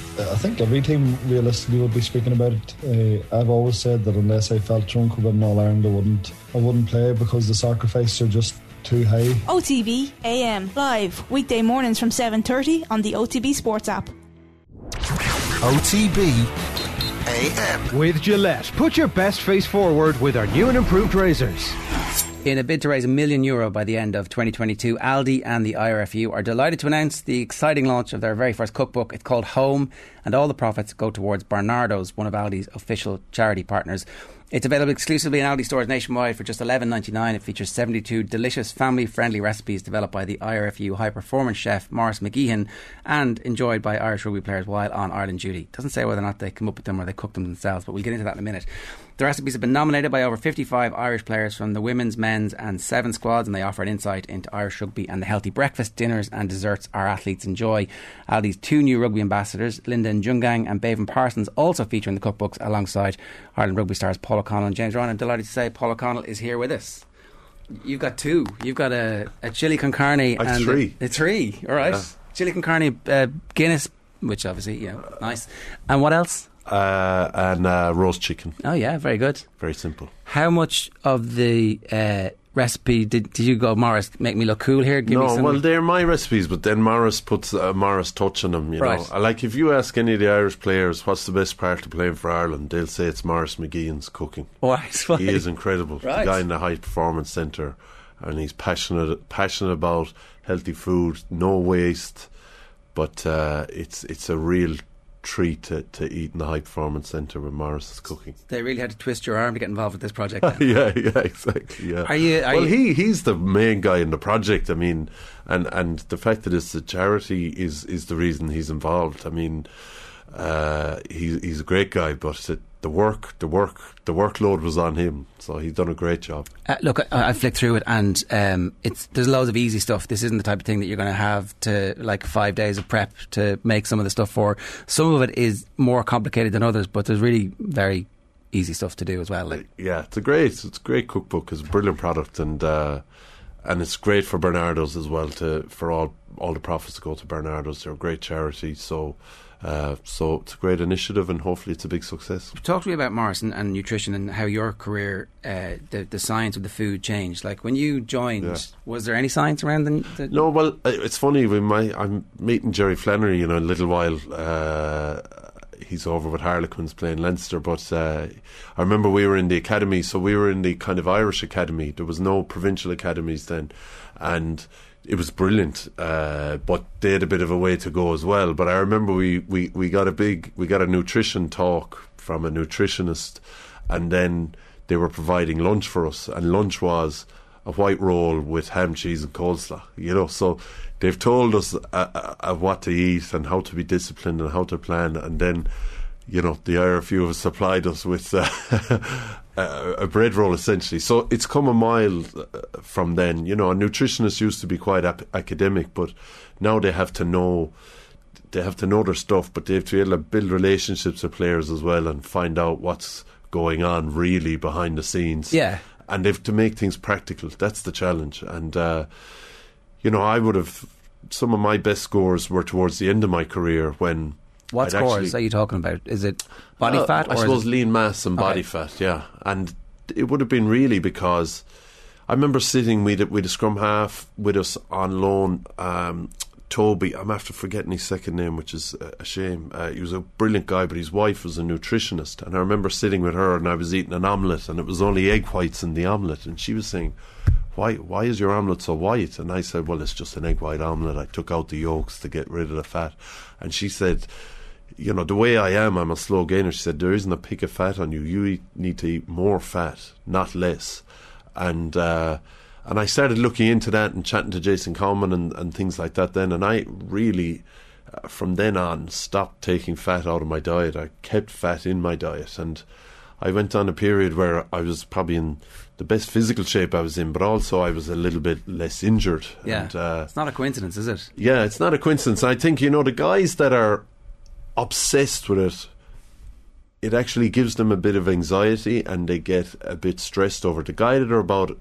I think every team realistically would be speaking about it. I've always said that unless I felt drunk within All Ireland, I wouldn't play because the sacrifices are just too high. OTB AM live weekday mornings from 7:30 on the OTB Sports app. OTB AM with Gillette. Put your best face forward with our new and improved razors. In a bid to raise €1 million by the end of 2022, Aldi and the IRFU are delighted to announce the exciting launch of their very first cookbook. It's called Home, and all the profits go towards Barnardo's, one of Aldi's official charity partners. It's available exclusively in Aldi stores nationwide for just $11.99. It features 72 delicious family-friendly recipes developed by the IRFU high-performance chef Maurice McGeehan and enjoyed by Irish rugby players while on Ireland duty. Doesn't say whether or not they come up with them or they cook them themselves, but we'll get into that in a minute. The recipes have been nominated by over 55 Irish players from the women's, men's and 7 squads, and they offer an insight into Irish rugby and the healthy breakfast, dinners and desserts our athletes enjoy. Aldi's 2 new rugby ambassadors, Linda Njungang and Bevan Parsons, also feature in the cookbooks alongside Ireland rugby stars Paul O'Connell and James Ryan. I'm delighted to say Paul O'Connell is here with us. You've got 2. You've got a chili con carne and 3. A 3, all right. Yeah. Chili con carne, Guinness, which obviously, nice. And what else? And roast chicken. Oh yeah, very good. Very simple. How much of the recipe did you go, Maurice, make me look cool here? Well, they're my recipes, but then Maurice puts a Maurice touch on them, you know. Like, if you ask any of the Irish players what's the best part of playing for Ireland, they'll say it's Maurice McGeehan's cooking. He is incredible. The guy in the High Performance Centre, and he's passionate about healthy food, no waste, but it's a real treat to eat in the High Performance Centre with Maurice's cooking. They really had to twist your arm to get involved with this project. yeah, exactly. Yeah. He's the main guy in the project. I mean, and the fact that it's a charity is the reason he's involved. I mean, he's a great guy, but the workload was on him, so he's done a great job. Look, I flicked through it, and there's loads of easy stuff. This isn't the type of thing that you're going to have to, like, 5 days of prep to make some of the stuff for. Some of it is more complicated than others, but there's really very easy stuff to do as well. Yeah, it's a great cookbook. It's a brilliant product, and it's great for Barnardo's as well. For all the profits to go to Barnardo's. They're a great charity, so it's a great initiative, and hopefully it's a big success. Talk to me about Maurice and nutrition, and how your career, the science of the food changed. Like, when you joined, was there any science around the No, well, it's funny. I'm meeting Jerry Flannery in a little while. He's over with Harlequins playing Leinster, but I remember we were in the academy, so we were in the kind of Irish academy. There was no provincial academies then, and it was brilliant, but they had a bit of a way to go as well. But I remember we got a nutrition talk from a nutritionist, and then they were providing lunch for us, and lunch was a white roll with ham, cheese and coleslaw, you know. So they've told us what to eat and how to be disciplined and how to plan, and then, you know, the IRFU have supplied us with a bread roll, essentially. So it's come a mile from then. You know, a nutritionist used to be quite academic, but now they have to know their stuff, but they have to be able to build relationships with players as well and find out what's going on really behind the scenes. Yeah. And they have to make things practical. That's the challenge. And, you know, some of my best scores were towards the end of my career when... What scores are you talking about? Is it body fat? I suppose lean mass and body fat, yeah. And it would have been really because I remember sitting with a scrum half with us on loan, Toby. I'm after forgetting his second name, which is a shame. He was a brilliant guy, but his wife was a nutritionist. And I remember sitting with her, and I was eating an omelette, and it was only egg whites in the omelette. And she was saying, why is your omelette so white? And I said, well, it's just an egg white omelette. I took out the yolks to get rid of the fat. And she said, you know, the way I am, I'm a slow gainer. She said, there isn't a pick of fat on you. You need to eat more fat, not less. And I started looking into that and chatting to Jason Coleman and things like that then. And I really, from then on, stopped taking fat out of my diet. I kept fat in my diet. And I went on a period where I was probably in the best physical shape I was in, but also I was a little bit less injured. Yeah, and, it's not a coincidence, is it? Yeah, it's not a coincidence. I think, you know, the guys that are obsessed with it, it actually gives them a bit of anxiety and they get a bit stressed over it. The guys that are about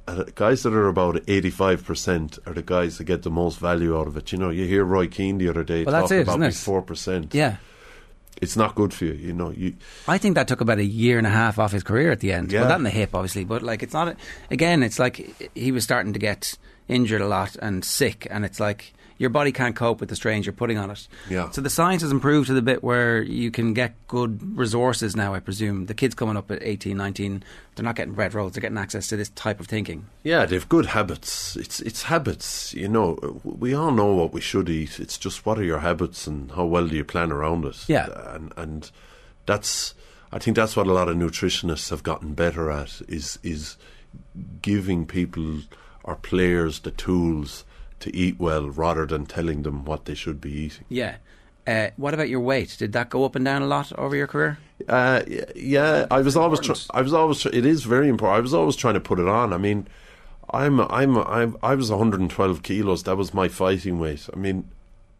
85% are the guys that get the most value out of it. You know, you hear Roy Keane the other day talk about his 4%. Yeah. It's not good for you, you know. I think that took about a year and a half off his career at the end. Yeah. Well, that and the hip, obviously, but like it's not. Again, it's like he was starting to get injured a lot and sick, and it's like your body can't cope with the strains you're putting on it. Yeah. So the science has improved to the bit where you can get good resources now, I presume. The kids coming up at 18, 19, they're not getting bread rolls, they're getting access to this type of thinking. Yeah, they've good habits. It's habits, you know. We all know what we should eat. It's just what are your habits and how well do you plan around it. Yeah. And that's, I think that's what a lot of nutritionists have gotten better at, is giving people or players the tools to eat well rather than telling them what they should be eating. Yeah. What about your weight? Did that go up and down a lot over your career? Yeah, I was always. It is very important. I was always trying to put it on. I mean, I was 112 kilos. That was my fighting weight. I mean,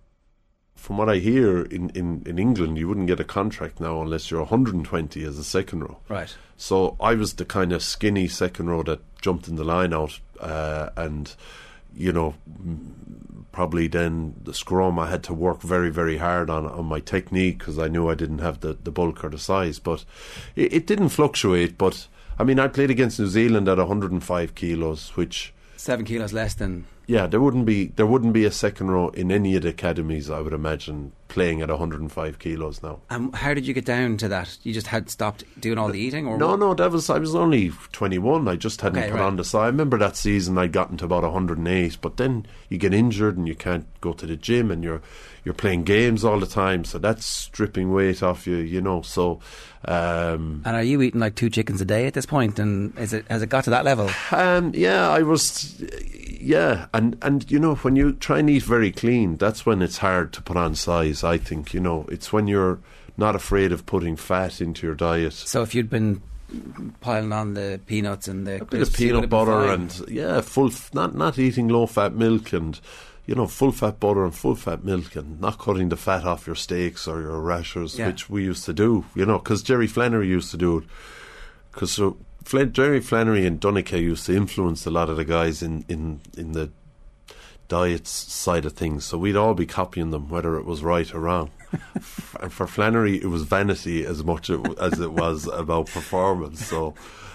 from what I hear in England, you wouldn't get a contract now unless you're 120 as a second row. Right. So I was the kind of skinny second row that jumped in the line out, and you know, probably then the scrum I had to work very, very hard on my technique because I knew I didn't have the bulk or the size. But it didn't fluctuate. But I mean, I played against New Zealand at 105 kilos, which 7 kilos less than. Yeah, there wouldn't be a second row in any of the academies, I would imagine, playing at 105 kilos now. How did you get down to that? You just had stopped doing all the eating, or no? I was only 21. I just hadn't put on the size. I remember that season I'd gotten to about 108, but then you get injured and you can't go to the gym, and you're playing games all the time, so that's stripping weight off you, you know. So, and are you eating like 2 chickens a day at this point? And has it got to that level? Yeah, I was. Yeah, and you know, when you try and eat very clean, that's when it's hard to put on size, I think. You know, it's when you're not afraid of putting fat into your diet. So if you'd been piling on the peanuts and the bit of peanut butter and not eating low fat milk, and you know, full fat butter and full fat milk, and not cutting the fat off your steaks or your rashers, which we used to do, you know, because Jerry Flannery used to do it. Because Jerry Flannery and Dunick used to influence a lot of the guys in the diets side of things, so we'd all be copying them, whether it was right or wrong. And for Flannery, it was vanity as much as it was about performance. So,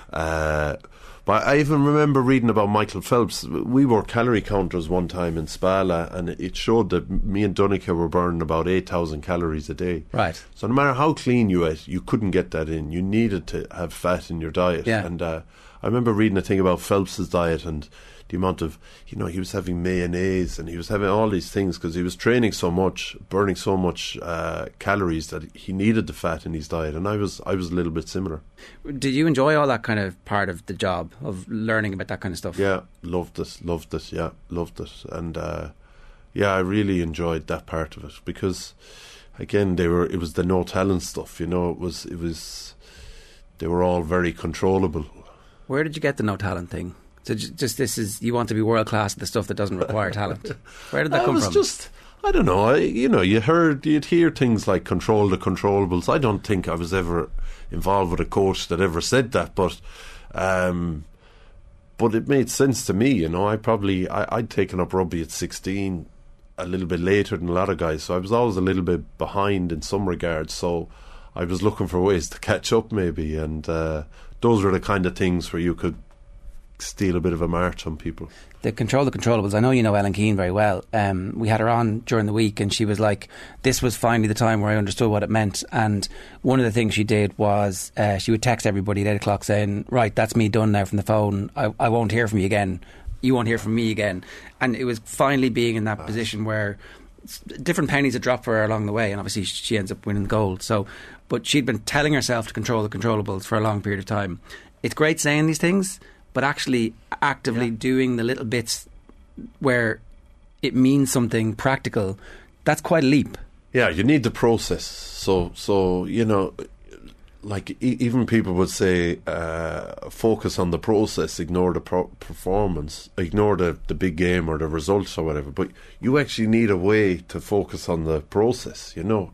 but I even remember reading about Michael Phelps. We were calorie counters one time in Spala, and it showed that me and Dunick were burning about 8,000 calories a day. Right. So no matter how clean you ate, you couldn't get that in. You needed to have fat in your diet. Yeah. And I remember reading a thing about Phelps's diet and the amount of, you know, he was having mayonnaise and he was having all these things because he was training so much, burning so much calories that he needed the fat in his diet. And I was a little bit similar. Did you enjoy all that kind of part of the job of learning about that kind of stuff? Yeah, loved it. Yeah, loved it. And I really enjoyed that part of it because, again, it was the no talent stuff. You know, it was they were all very controllable. Where did you get the no talent thing? So just this is, you want to be world class at the stuff that doesn't require talent. Where did that come from? It was just, I don't know. You'd hear things like control the controllables. I don't think I was ever involved with a coach that ever said that, but it made sense to me. You know, I'd taken up rugby at 16, a little bit later than a lot of guys, so I was always a little bit behind in some regards. So I was looking for ways to catch up, maybe, and those were the kind of things where you could steal a bit of a march on people. The controllables. I know you know Ellen Keane very well. We had her on during the week and she was like, this was finally the time where I understood what it meant. And one of the things she did was she would text everybody at 8 o'clock saying, right, that's me done now from the phone. I won't hear from you again. You won't hear from me again. And it was finally being in that position where different pennies had dropped for her along the way, and obviously she ends up winning the gold. So, but she'd been telling herself to control the controllables for a long period of time. It's great saying these things, but actually actively doing the little bits where it means something practical, that's quite a leap. Yeah, you need the process. So you know, like even people would say, focus on the process, ignore the performance, ignore the big game or the results or whatever. But you actually need a way to focus on the process, you know.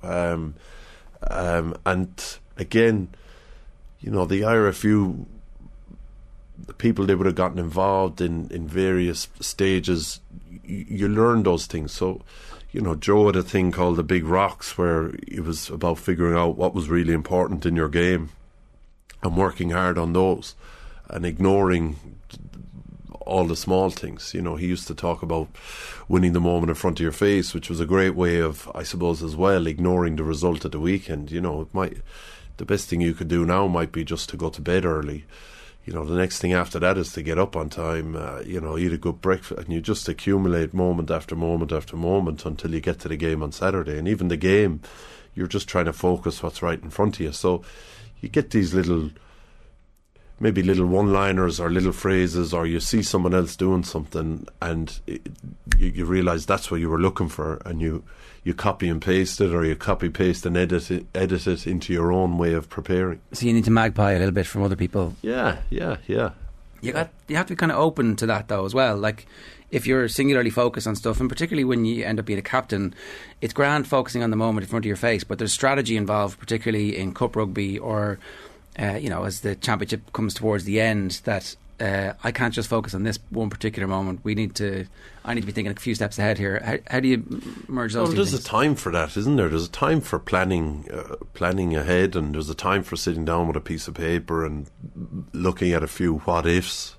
And again, you know, the IRFU, the people they would have gotten involved in various stages, you learn those things. So, you know, Joe had a thing called the Big Rocks, where it was about figuring out what was really important in your game and working hard on those and ignoring all the small things. You know, he used to talk about winning the moment in front of your face, which was a great way of, I suppose, as well, ignoring the result at the weekend. You know, the best thing you could do now might be just to go to bed early. You know, the next thing after that is to get up on time, you know, eat a good breakfast, and you just accumulate moment after moment after moment until you get to the game on Saturday. And even the game, you're just trying to focus what's right in front of you. So you get these maybe little one-liners or little phrases, or you see someone else doing something and you realise that's what you were looking for, and you copy and paste it, or you copy, paste and edit it into your own way of preparing. So you need to magpie a little bit from other people. Yeah. You have to be kind of open to that though as well. Like, if you're singularly focused on stuff, and particularly when you end up being a captain, it's grand focusing on the moment in front of your face, but there's strategy involved, particularly in cup rugby or you know, as the championship comes towards the end, that I can't just focus on this one particular moment. I need to be thinking a few steps ahead here. How do you merge those two things? There's a time for that, isn't there? There's a time for planning ahead, and there's a time for sitting down with a piece of paper and looking at a few what ifs.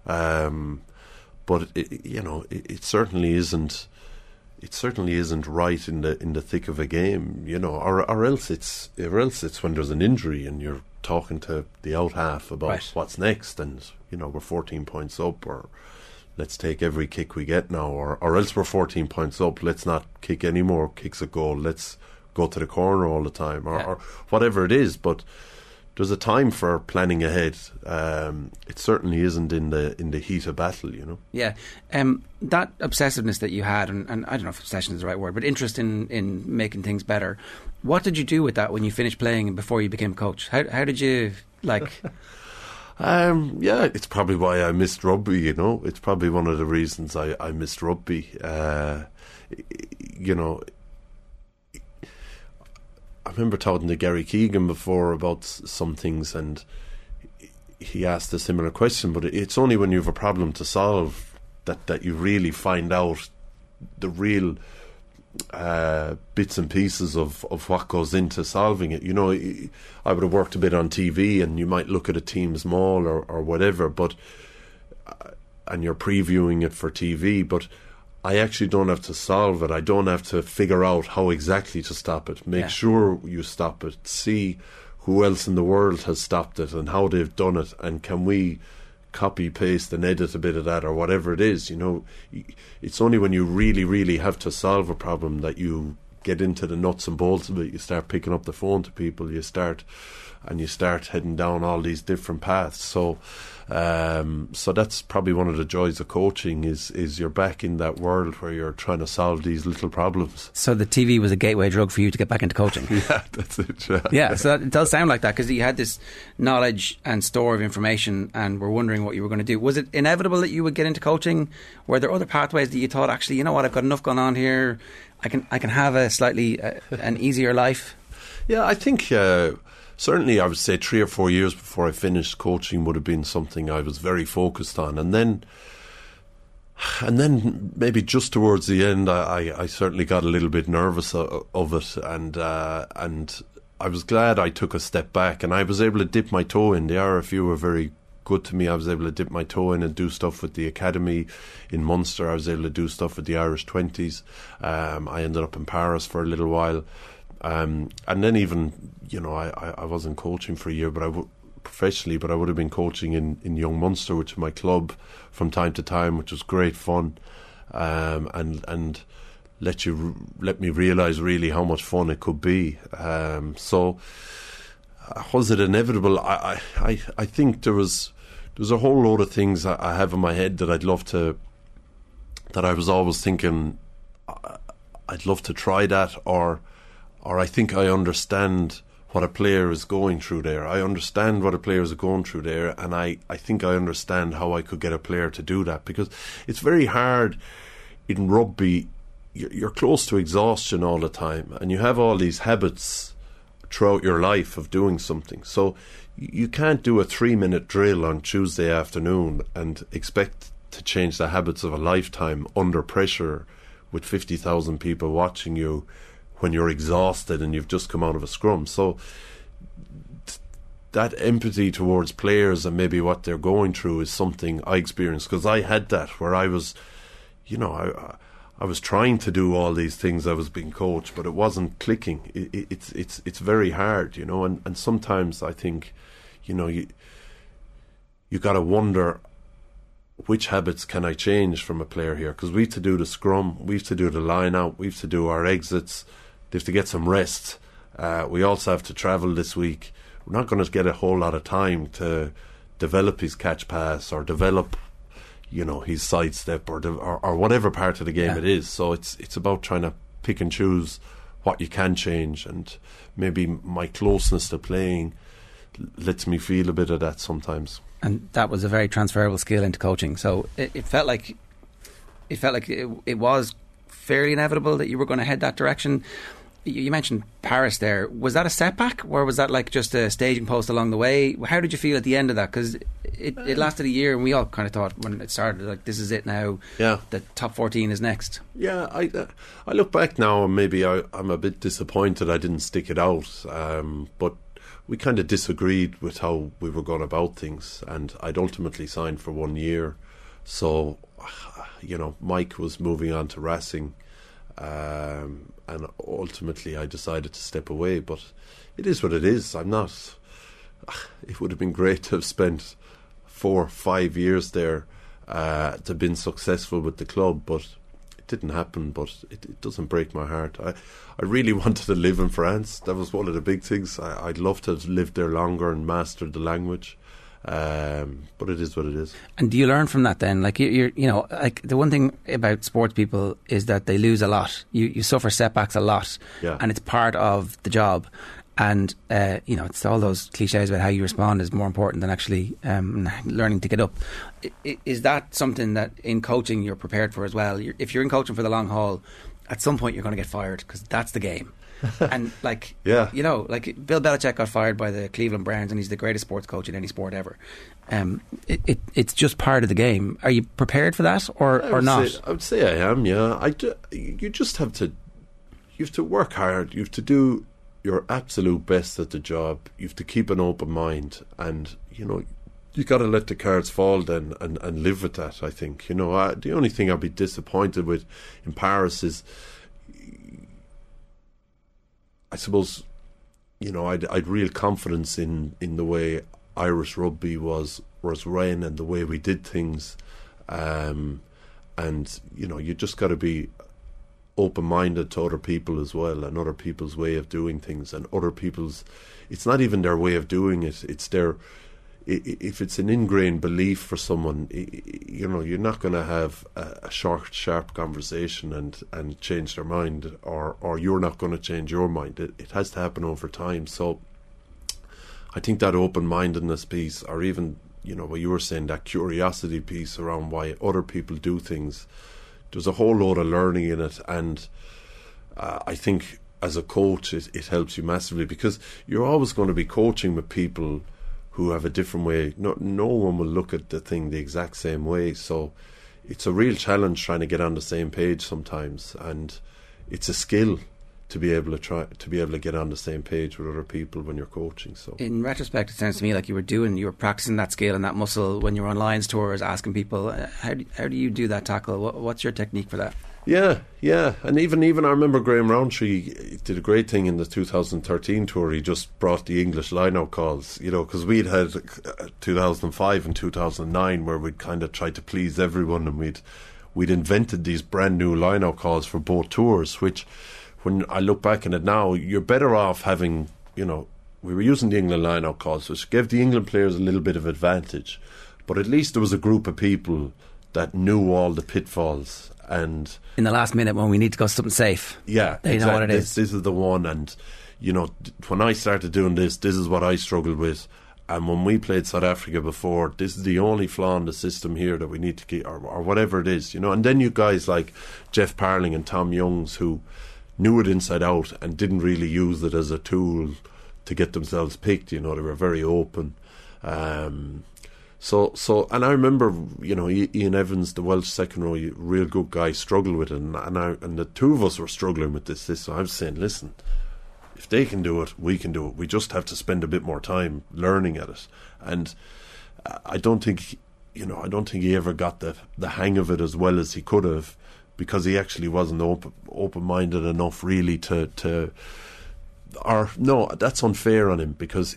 But it certainly isn't. It certainly isn't right in the thick of a game, you know, or else it's when there's an injury and you're talking to the out half about what's next, and you know, we're 14 points up, or let's take every kick we get now, or else we're 14 points up, let's not kick any more kicks at goal, let's go to the corner all the time, or whatever it is. But there's a time for planning ahead. It certainly isn't in the heat of battle, you know. Yeah, that obsessiveness that you had, and I don't know if obsession is the right word, but interest in making things better. What did you do with that when you finished playing and before you became coach? How did you like? It's probably why I missed rugby. You know, it's probably one of the reasons I missed rugby. You know, I remember talking to Gary Keegan before about some things, and he asked a similar question, but it's only when you have a problem to solve that you really find out the real bits and pieces of what goes into solving it. You know, I would have worked a bit on TV, and you might look at a team's maul or whatever, but and you're previewing it for TV, but I actually don't have to solve it. I don't have to figure out how exactly to stop it. Make sure you stop it. See who else in the world has stopped it and how they've done it, and can we copy, paste and edit a bit of that, or whatever it is. You know, it's only when you really, really have to solve a problem that you get into the nuts and bolts of it. You start picking up the phone to people, you start heading down all these different paths. So that's probably one of the joys of coaching, is you're back in that world where you're trying to solve these little problems. So the TV was a gateway drug for you to get back into coaching. Yeah, that's it. Yeah, so it does sound like that, because you had this knowledge and store of information and were wondering what you were going to do. Was it inevitable that you would get into coaching? Were there other pathways that you thought, actually, you know what, I've got enough going on here, I can have a slightly an easier life? Yeah, I think certainly I would say 3 or 4 years before I finished, coaching would have been something I was very focused on, and then maybe just towards the end I certainly got a little bit nervous of it, and I was glad I took a step back and I was able to dip my toe in. The RFU were very good to me. I was able to dip my toe in and do stuff with the academy in Munster. I was able to do stuff with the Irish 20s. I ended up in Paris for a little while. And then even, you know, I wasn't coaching for a year, professionally, but I would have been coaching in Young Munster, which is my club, from time to time, which was great fun, and let me realise really how much fun it could be. So was it inevitable? I think there was a whole load of things I have in my head that I'd love to, that I was always thinking I'd love to try that, or I think I understand what a player is going through there. I understand what a player is going through there, and I think I understand how I could get a player to do that, because it's very hard in rugby. You're close to exhaustion all the time, and you have all these habits throughout your life of doing something. So you can't do a 3-minute drill on Tuesday afternoon and expect to change the habits of a lifetime under pressure with 50,000 people watching you when you're exhausted and you've just come out of a scrum. So that empathy towards players and maybe what they're going through is something I experienced, because I had that where I was, I was trying to do all these things. I was being coached, but it wasn't clicking. It's very hard, and sometimes I think, you got to wonder, which habits can I change from a player here? Because we have to do the scrum, we have to do the line out, we have to do our exits, they have to get some rest. We also have to travel this week. We're not going to get a whole lot of time to develop his catch pass or develop, his sidestep or whatever part of the game it is. So it's about trying to pick and choose what you can change, and maybe my closeness to playing lets me feel a bit of that sometimes. And that was a very transferable skill into coaching. So it felt like it was fairly inevitable that you were going to head that direction. You mentioned Paris there. Was that a setback, or was that like just a staging post along the way? How did you feel at the end of that? Because it lasted a year, and we all kind of thought when it started, like, this is it now. Yeah, the top 14 is next. Yeah, I look back now, and maybe I'm a bit disappointed I didn't stick it out. But we kind of disagreed with how we were going about things, and I'd ultimately signed for 1 year. So, Mike was moving on to Racing. And ultimately I decided to step away, but it is what it is. It would have been great to have spent 4 or 5 years there to have been successful with the club, but it didn't happen. But it doesn't break my heart. I really wanted to live in France. That was one of the big things. I'd love to have lived there longer and mastered the language. But it is what it is. And do you learn from that then? Like you're like, the one thing about sports people is that they lose a lot. You suffer setbacks a lot, and it's part of the job. And it's all those cliches about how you respond is more important than actually learning to get up. Is that something that in coaching you're prepared for as well? If you're in coaching for the long haul, at some point you're going to get fired, because that's the game. And like Bill Belichick got fired by the Cleveland Browns, and he's the greatest sports coach in any sport ever. It's just part of the game. Are you prepared for that, or not? I would say I am. Yeah, you just have to. You have to work hard. You have to do your absolute best at the job. You have to keep an open mind, and you got to let the cards fall then, and live with that. I think the only thing I'd be disappointed with in Paris is, I suppose, I'd real confidence in the way Irish rugby was ran and the way we did things, and you just got to be open-minded to other people as well, and other people's way of doing things, and other people's. It's not even their way of doing it; it's their. If it's an ingrained belief for someone, you're not going to have a short, sharp conversation and change their mind, or you're not going to change your mind. It has to happen over time. So I think that open-mindedness piece, or even, what you were saying, that curiosity piece around why other people do things, there's a whole load of learning in it. And I think as a coach, it helps you massively, because you're always going to be coaching with people who have a different way. No one will look at the thing the exact same way, so it's a real challenge trying to get on the same page sometimes, and it's a skill to be able to get on the same page with other people when you're coaching. So in retrospect, it sounds to me like you were practicing that skill and that muscle when you were on Lions tours, asking people, how do you do that tackle? What's your technique for that? Yeah, and even I remember Graham Rowntree did a great thing in the 2013 tour. He just brought the English line-out calls, because we'd had 2005 and 2009 where we'd kind of tried to please everyone, and we'd invented these brand new line-out calls for both tours, which, when I look back on it now, you're better off having, we were using the England line-out calls, which gave the England players a little bit of advantage, but at least there was a group of people that knew all the pitfalls. And in the last minute when we need to go something safe, they know what it is. This is the one. And when I started doing this is what I struggled with. And when we played South Africa before, this is the only flaw in the system here that we need to keep, or whatever it is, And then you guys like Jeff Parling and Tom Youngs, who knew it inside out and didn't really use it as a tool to get themselves picked. They were very open. So, and I remember, Ian Evans, the Welsh second row, real good guy, struggled with it, and the two of us were struggling with this. So I was saying, listen, if they can do it, we can do it. We just have to spend a bit more time learning at it. And I don't think he ever got the hang of it as well as he could have, because he actually wasn't open-minded enough really to. Or no, that's unfair on him, because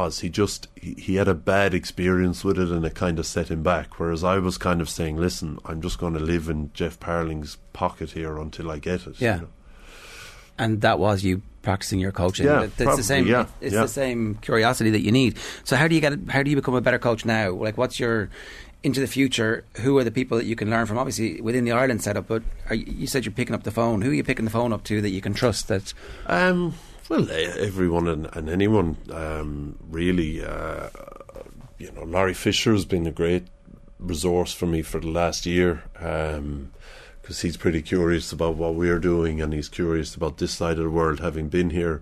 he had a bad experience with it, and it kind of set him back. Whereas I was kind of saying, listen, I'm just going to live in Jeff Parling's pocket here until I get it. Yeah. And that was you practicing your coaching. Yeah, it's probably, the same. yeah, it's yeah. the same curiosity that you need. So how do you become a better coach now? Like, what's your into the future? Who are the people that you can learn from? Obviously within the Ireland setup, but you said you're picking up the phone. Who are you picking the phone up to that you can trust? That well, everyone and anyone, really. Laurie Fisher has been a great resource for me for the last year, because he's pretty curious about what we're doing, and he's curious about this side of the world, having been here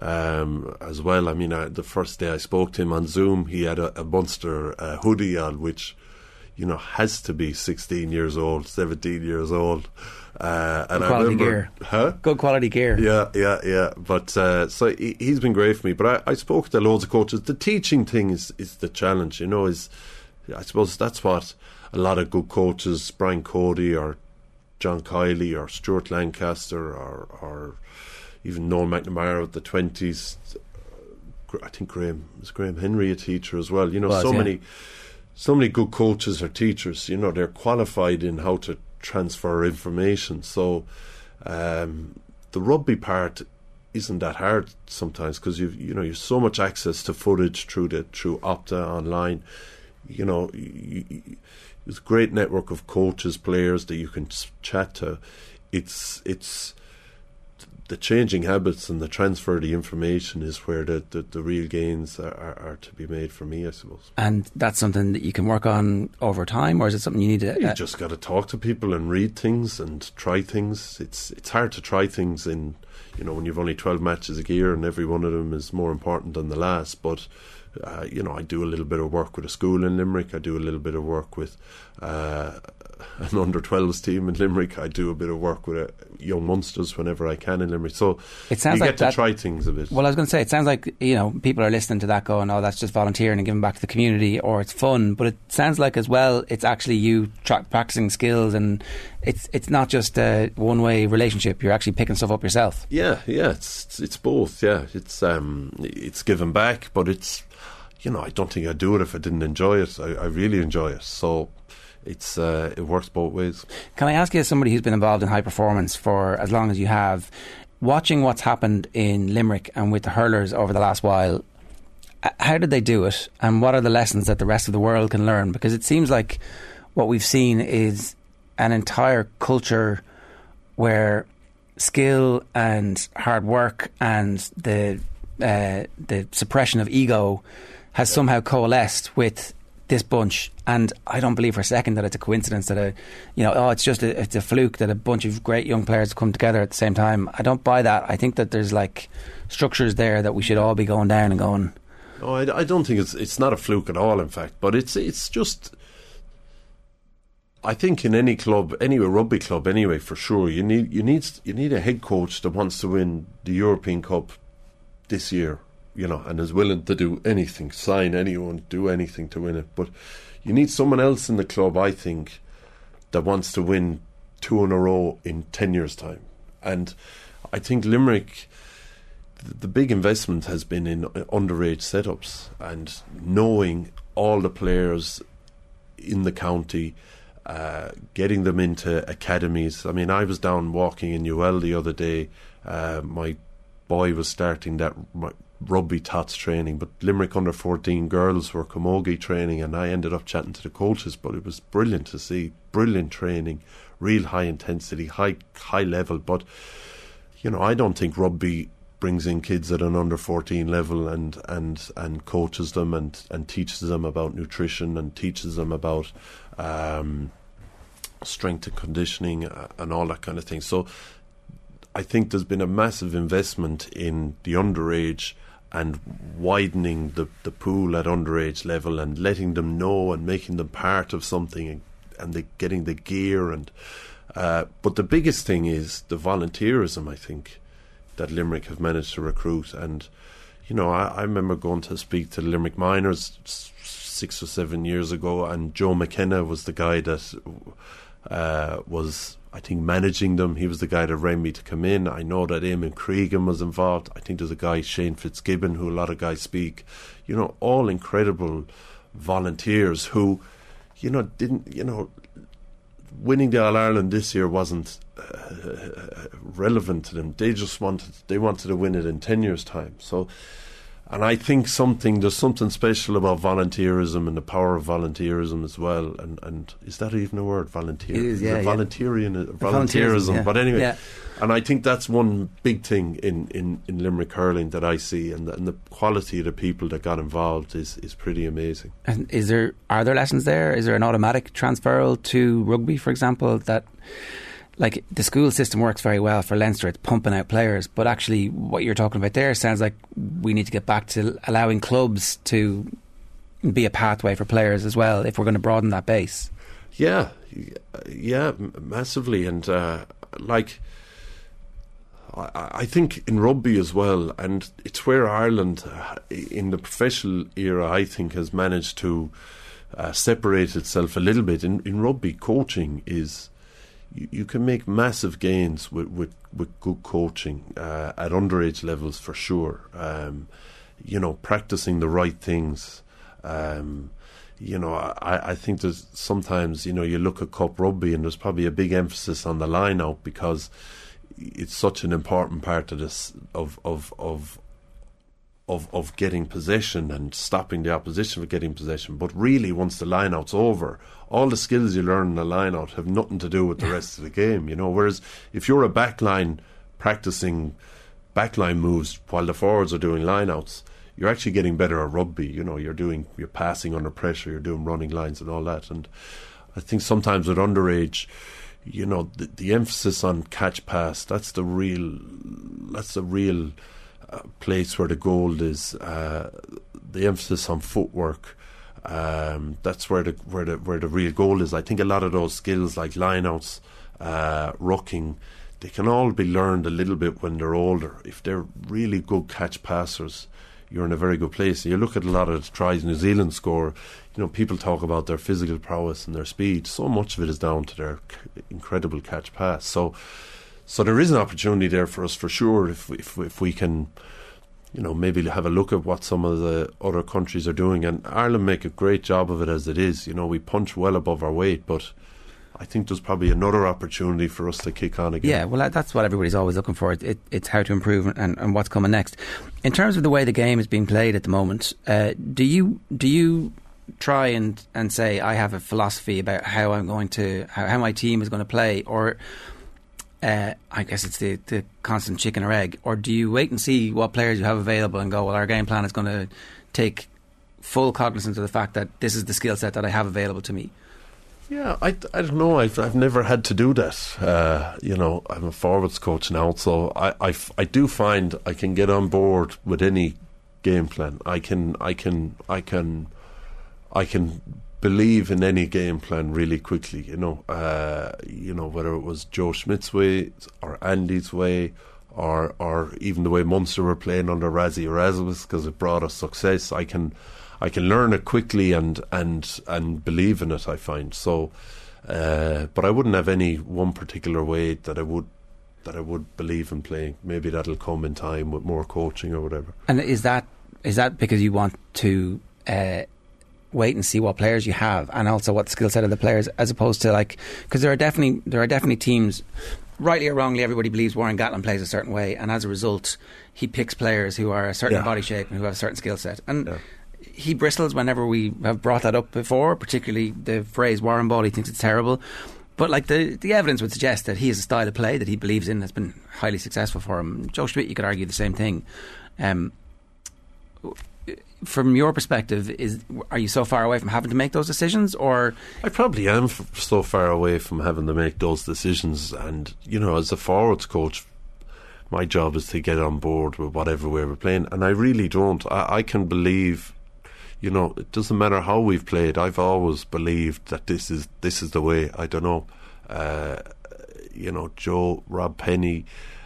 as well. I mean, the first day I spoke to him on Zoom, he had a Munster hoodie on, which has to be 16 years old, 17 years old. And good quality gear. Huh? Good quality gear. Yeah. But so he's been great for me. But I spoke to loads of coaches. The teaching thing is the challenge, I suppose that's what a lot of good coaches, Brian Cody or John Kiley or Stuart Lancaster or even Noel McNamara at the 20s. I think Graham Henry a teacher as well. So many good coaches are teachers. They're qualified in how to transfer information. So the rugby part isn't that hard sometimes, because you've so much access to footage through Opta online. There's a great network of coaches, players that you can chat to. It's the changing habits and the transfer of the information is where the real gains are to be made for me, I suppose. And that's something that you can work on over time, or is it something you need to... You just got to talk to people and read things and try things. It's hard to try things in, when you've only 12 matches a year and every one of them is more important than the last. But, I do a little bit of work with a school in Limerick. I do a little bit of work with an under-12s team in Limerick. I do a bit of work with young Munsters whenever I can in Limerick. So it sounds you like get to try things a bit. Well, I was going to say, it sounds like people are listening to that going, oh, that's just volunteering and giving back to the community, or it's fun. But it sounds like as well, it's actually you practicing skills, and it's not just a one-way relationship. You're actually picking stuff up yourself. Yeah, it's both. Yeah, it's giving back, but it's I don't think I'd do it if I didn't enjoy it. I really enjoy it. So it works both ways. Can I ask you, as somebody who's been involved in high performance for as long as you have, watching what's happened in Limerick and with the hurlers over the last while, how did they do it, and what are the lessons that the rest of the world can learn? Because it seems like what we've seen is an entire culture where skill and hard work and the suppression of ego has somehow coalesced with this bunch, and I don't believe for a second that it's a coincidence that it's a fluke that a bunch of great young players come together at the same time. I don't buy that. I think that there's structures there that we should all be going down and going. No, I don't think it's not a fluke at all, in fact, but it's just, I think in any club, rugby club anyway, for sure, you need a head coach that wants to win the European Cup this year, and is willing to do anything, sign anyone, do anything to win it. But you need someone else in the club, I think, that wants to win 2 in a row in 10 years' time. And I think Limerick, the big investment has been in underage setups and knowing all the players in the county, getting them into academies. I mean, I was down walking in UL the other day. My boy was starting that rugby tots training, but Limerick under 14 girls were camogie training, and I ended up chatting to the coaches. But it was brilliant to see, brilliant training, real high intensity, high level. But I don't think rugby brings in kids at an under 14 level and coaches them and teaches them about nutrition and teaches them about strength and conditioning and all that kind of thing. So I think there's been a massive investment in the underage and widening the pool at underage level and letting them know and making them part of something, and getting the gear. And but the biggest thing is the volunteerism, I think, that Limerick have managed to recruit. And I remember going to speak to the Limerick Miners 6 or 7 years ago, and Joe McKenna was the guy that was, I think, managing them. He was the guy that rang me to come in. I know that Eamon Cregan was involved. I think there's a guy, Shane Fitzgibbon, who a lot of guys speak. All incredible volunteers who, didn't, winning the All-Ireland this year wasn't relevant to them. They just wanted to win it in 10 years' time. So, and I think there's something special about volunteerism and the power of volunteerism as well. And is that even a word? Volunteer? It is, yeah. Volunteerism. Yeah. But anyway, yeah. And I think that's one big thing in Limerick hurling that I see, and the quality of the people that got involved is pretty amazing. And are there lessons there? Is there an automatic transferal to rugby, for example, that, like, the school system works very well for Leinster, it's pumping out players, but actually what you're talking about there sounds like we need to get back to allowing clubs to be a pathway for players as well, if we're going to broaden that base. Yeah, massively. And I think in rugby as well, and it's where Ireland in the professional era, I think, has managed to separate itself a little bit. In rugby, coaching is, you can make massive gains with good coaching at underage levels, for sure. Practicing the right things. I think there's sometimes, you look at Cup Rugby and there's probably a big emphasis on the line out, because it's such an important part of this of getting possession and stopping the opposition from getting possession. But really, once the line out's over, all the skills you learn in the line out have nothing to do with the rest of the game, whereas if you're a backline practicing backline moves while the forwards are doing line outs, you're actually getting better at rugby. You're passing under pressure, you're doing running lines and all that. And I think sometimes with underage, the emphasis on catch pass, that's the real place where the gold is. The emphasis on footwork, that's where the real goal is. I think a lot of those skills like lineouts, rucking, they can all be learned a little bit when they're older. If they're really good catch passers, you're in a very good place. You look at a lot of the tries New Zealand score, people talk about their physical prowess and their speed. So much of it is down to their incredible catch pass. So there is an opportunity there for us, for sure, if we can, maybe have a look at what some of the other countries are doing. And Ireland make a great job of it as it is. We punch well above our weight, but I think there's probably another opportunity for us to kick on again. Yeah, well, that's what everybody's always looking for. It's how to improve and what's coming next. In terms of the way the game is being played at the moment, do you try and say, I have a philosophy about how I'm going to, how my team is going to play, or I guess it's the constant chicken or egg, or do you wait and see what players you have available and go, well, our game plan is going to take full cognizance of the fact that this is the skill set that I have available to me? Yeah, I don't know. I've never had to do that. I'm a forwards coach now, so I do find I can get on board with any game plan. I can believe in any game plan really quickly. Whether it was Joe Schmidt's way or Andy's way, or even the way Munster were playing under Rassie Erasmus, because it brought us success. I can learn it quickly and believe in it, I find. So, but I wouldn't have any one particular way that I would believe in playing. Maybe that'll come in time with more coaching or whatever. And is that because you want to wait and see what players you have, and also what the skill set of the players, as opposed to because there are definitely teams, rightly or wrongly, everybody believes Warren Gatland plays a certain way, and as a result, he picks players who are a certain body shape and who have a certain skill set. And he bristles whenever we have brought that up before, particularly the phrase Warren Ball. He thinks it's terrible, but the evidence would suggest that he has a style of play that he believes in that's been highly successful for him. Joe Schmidt, you could argue the same thing. From your perspective, are you so far away from having to make those decisions, or? I probably am so far away from having to make those decisions, and as a forwards coach, my job is to get on board with whatever way we're playing, and I really don't. I can believe, you know, it doesn't matter how we've played. I've always believed that this is the way. I don't know, you know, Joe, Rob Penny,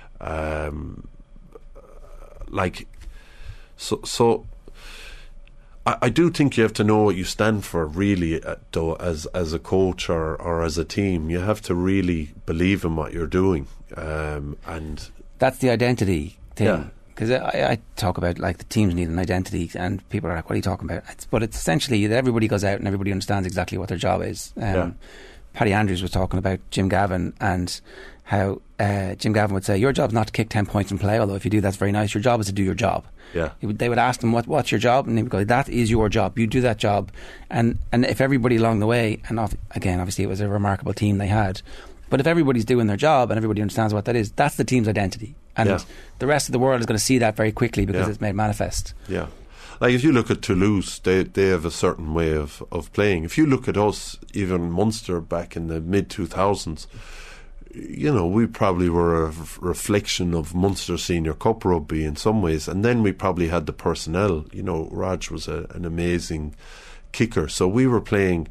so. I do think you have to know what you stand for, really, though, as a coach or as a team. You have to really believe in what you're doing, and that's the identity thing. Yeah. Because I talk about, like, the teams need an identity, and people are like, "What are you talking about?" But it's essentially that everybody goes out and everybody understands exactly what their job is. Paddy Andrews was talking about Jim Gavin and how Jim Gavin would say, "Your job's not to kick 10 points in play, although if you do, that's very nice. Your job is to do your job." Yeah. They would ask them, what's your job? And they would go, "That is your job. You do that job." And if everybody along the way, and again, obviously it was a remarkable team they had, but if everybody's doing their job and everybody understands what that is, that's the team's identity. And the rest of the world is going to see that very quickly because it's made manifest. Yeah. Like, if you look at Toulouse, they have a certain way of playing. If you look at us, even Munster back in the mid-2000s, you know, we probably were a reflection of Munster Senior Cup rugby in some ways, and then we probably had the personnel. You know, Raj was an amazing kicker, so we weren't playing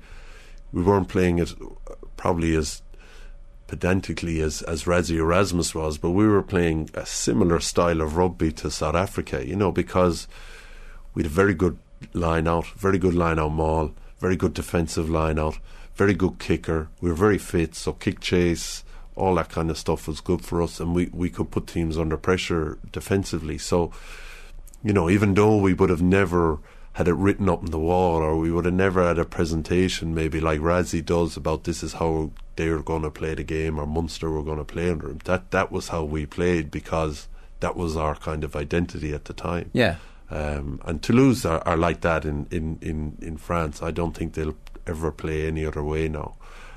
it probably as pedantically as Rassie Erasmus was, but we were playing a similar style of rugby to South Africa, you know, because we had a very good line out maul, very good defensive line out, very good kicker. We were very fit, so kick chase, all that kind of stuff was good for us, and we could put teams under pressure defensively. So, you know, even though we would have never had it written up on the wall, or we would have never had a presentation maybe like Rassie does about this is how they were going to play the game, or Munster were going to play under him, that was how we played, because that was our kind of identity at the time. Yeah. And Toulouse are like that in France. I don't think they'll ever play any other way now.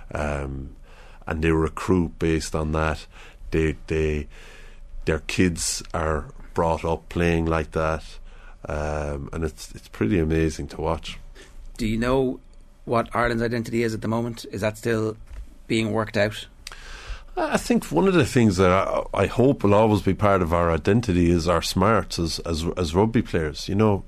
And they recruit based on that. Their kids are brought up playing like that, and it's pretty amazing to watch. Do you know what Ireland's identity is at the moment? Is that still being worked out? I think one of the things that I hope will always be part of our identity is our smarts as rugby players. You know,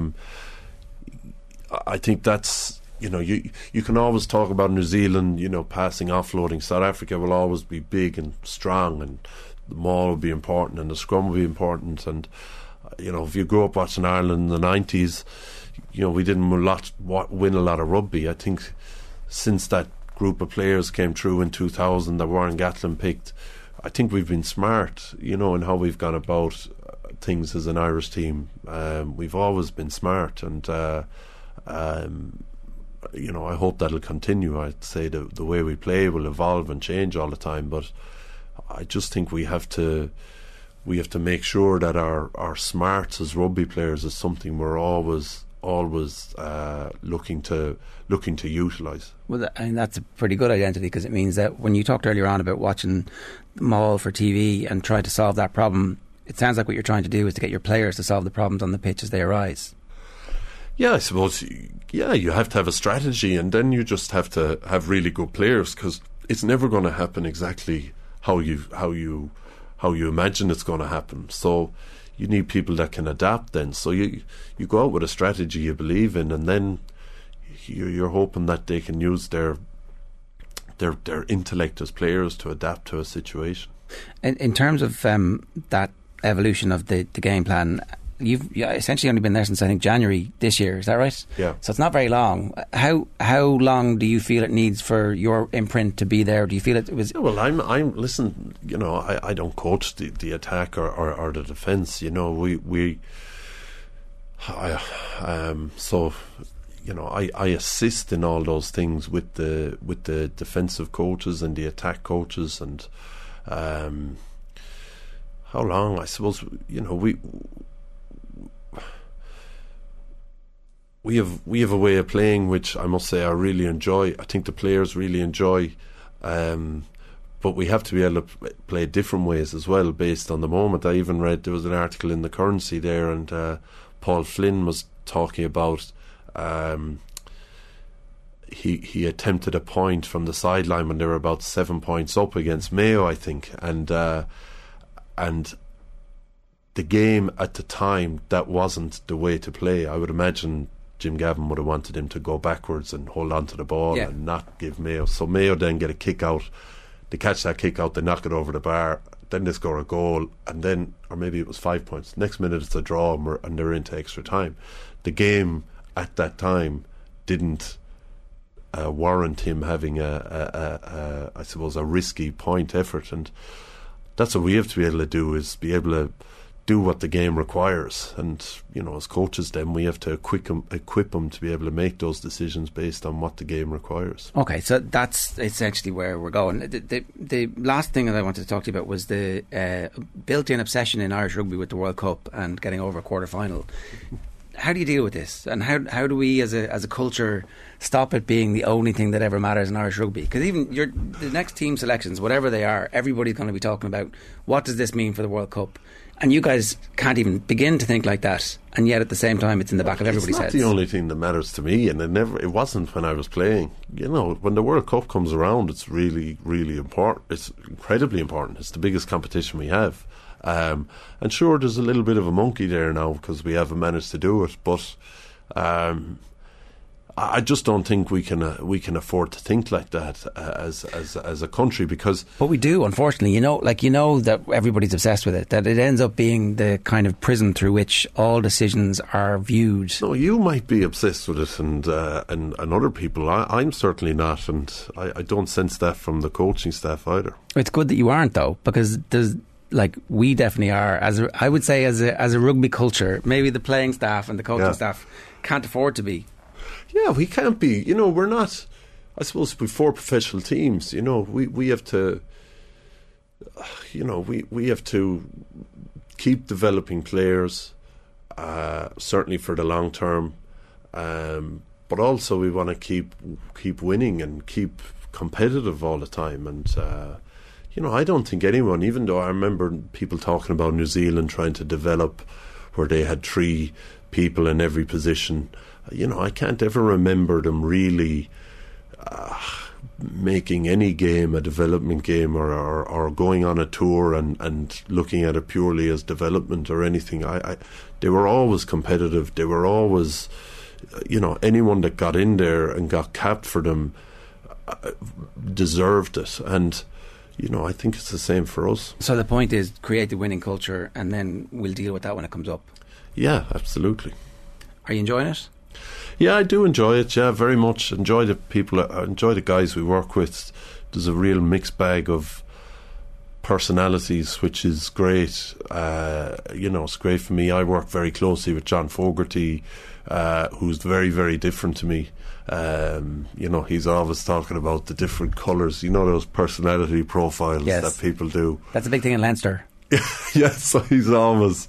I think that's, you know, you can always talk about New Zealand, you know, passing, offloading. South Africa will always be big and strong, and the maul will be important, and the scrum will be important. And, you know, if you grew up watching Ireland in the 90s, you know, we didn't win a lot of rugby. I think since that group of players came through in 2000 that Warren Gatland picked, I think we've been smart, you know, in how we've gone about things as an Irish team. We've always been smart, and you know, I hope that'll continue. I'd say the way we play will evolve and change all the time, but I just think we have to make sure that our smarts as rugby players is something we're always looking to utilise. Well, I mean, that's a pretty good identity, because it means that when you talked earlier on about watching the maul for TV and try to solve that problem, it sounds like what you're trying to do is to get your players to solve the problems on the pitch as they arise. Yeah, I suppose. Yeah, you have to have a strategy, and then you just have to have really good players, because it's never going to happen exactly how you imagine it's going to happen. So you need people that can adapt then. So you go out with a strategy you believe in, and then you're hoping that they can use their intellect as players to adapt to a situation. In terms of that evolution of the game plan, you've essentially only been there since I think January this year, is that right? Yeah. So it's not very long. How long do you feel it needs for your imprint to be there? Do you feel it was... Yeah, well, I'm listen, you know, I don't coach the attack or the defence, you know, so, you know, I assist in all those things with the defensive coaches and the attack coaches, and how long, I suppose, you know, we have a way of playing which I must say I really enjoy. I think the players really enjoy, but we have to be able to play different ways as well based on the moment. I even read there was an article in The Currency there, and Paul Flynn was talking about he attempted a point from the sideline when they were about 7 points up against Mayo, I think, and the game at the time, that wasn't the way to play. I would imagine Jim Gavin would have wanted him to go backwards and hold on to the ball and not give Mayo. So Mayo then get a kick out. They catch that kick out, they knock it over the bar, then they score a goal, and then, or maybe it was 5 points. Next minute it's a draw, and they're into extra time. The game at that time didn't warrant him having I suppose, a risky point effort, and that's what we have to be able to do, is be able to do what the game requires. And as coaches, then we have to equip them to be able to make those decisions based on what the game requires. Okay, so that's essentially where we're going. The last thing that I wanted to talk to you about was the built-in obsession in Irish rugby with the World Cup and getting over a quarter-final. How do you deal with this, and how do we as a culture stop it being the only thing that ever matters in Irish rugby? Because even the next team selections, whatever they are, everybody's going to be talking about what does this mean for the World Cup, and you guys can't even begin to think like that, and yet at the same time it's in the back of everybody's heads. It's not the only thing that matters to me, and it wasn't when I was playing. When the World Cup comes around, it's really, really important. It's incredibly important. It's the biggest competition we have. And sure, there's a little bit of a monkey there now because we haven't managed to do it, but I just don't think we can afford to think like that as a country, because. But we do, unfortunately. That everybody's obsessed with it. That it ends up being the kind of prism through which all decisions are viewed. No, you might be obsessed with it, and other people. I'm certainly not, and I don't sense that from the coaching staff either. It's good that you aren't, though, because there's. We definitely are, I would say, as a rugby culture. Maybe the playing staff and the coaching staff can't afford to be. Yeah, we can't be. We're not. I suppose we're 4 professional teams. We have to. We have to keep developing players, certainly for the long term, but also we want to keep winning and keep competitive all the time. And I don't think anyone, even though I remember people talking about New Zealand trying to develop where they had 3 people in every position, I can't ever remember them really making any game a development game or going on a tour and looking at it purely as development or anything. They were always competitive. They were always, anyone that got in there and got capped for them deserved it. And I think it's the same for us. So the point is, create the winning culture, and then we'll deal with that when it comes up. Yeah, absolutely. Are you enjoying it? Yeah, I do enjoy it. Yeah, very much. Enjoy the people. Enjoy the guys we work with. There's a real mixed bag of personalities, which is great. It's great for me. I work very closely with John Fogarty, who's very, very different to me. He's always talking about the different colours, those personality profiles that people do. That's a big thing in Leinster. Yes, so he's always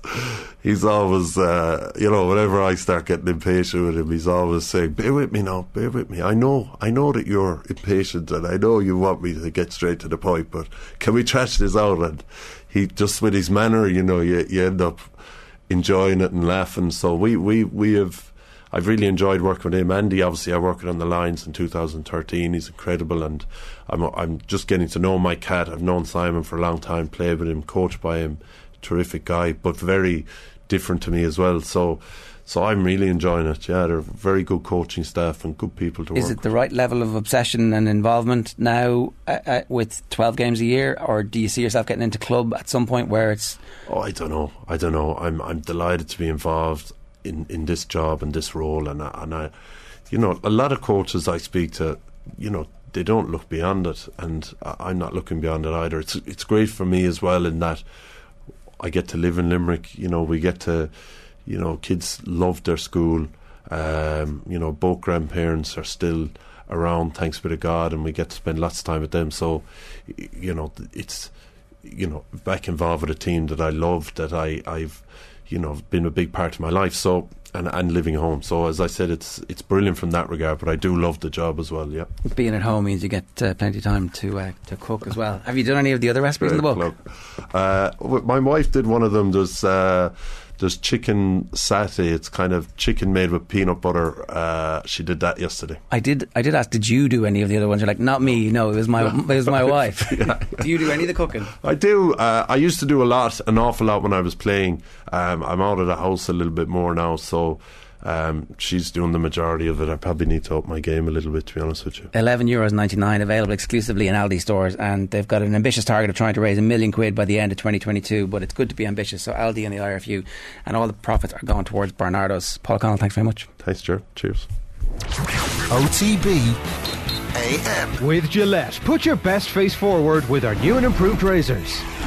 whenever I start getting impatient with him, he's always saying, bear with me now, bear with me. I know that you're impatient, and I know you want me to get straight to the point, but can we trash this out? And he just, with his manner, you end up enjoying it and laughing. So I've really enjoyed working with him. Andy, obviously, I worked with on the Lions in 2013. He's incredible, and I'm just getting to know my cat. I've known Simon for a long time, played with him, coached by him. Terrific guy, but very different to me as well. So I'm really enjoying it. Yeah, they're very good coaching staff and good people to work with. Is it the right level of obsession and involvement now with 12 games a year, or do you see yourself getting into club at some point where it's... I don't know. I'm delighted to be involved in this job and this role, and I a lot of coaches I speak to, they don't look beyond it, and I'm not looking beyond it either. It's great for me as well in that I get to live in Limerick. We get to, kids love their school. Both grandparents are still around, thanks be to God, and we get to spend lots of time with them. So, it's back involved with a team that I love, that I've been a big part of my life. So and living home. So as I said, it's brilliant from that regard. But I do love the job as well. Yeah, being at home means you get plenty of time to cook as well. Have you done any of the other recipes in the book? My wife did one of them. There's There's chicken satay. It's kind of chicken made with peanut butter. She did that yesterday. I did ask, did you do any of the other ones? You're like, not me. No, it was my wife. Yeah. Do you do any of the cooking? I do. I used to do an awful lot when I was playing. I'm out of the house a little bit more now, so she's doing the majority of it. I probably need to up my game a little bit, to be honest with you. €11.99, available exclusively in Aldi stores, and they've got an ambitious target of trying to raise £1 million by the end of 2022, but it's good to be ambitious. So Aldi and the IRFU, and all the profits are going towards Barnardo's. Paul Connell, thanks very much. Thanks, Ger. Cheers. OTB AM. With Gillette, put your best face forward with our new and improved razors.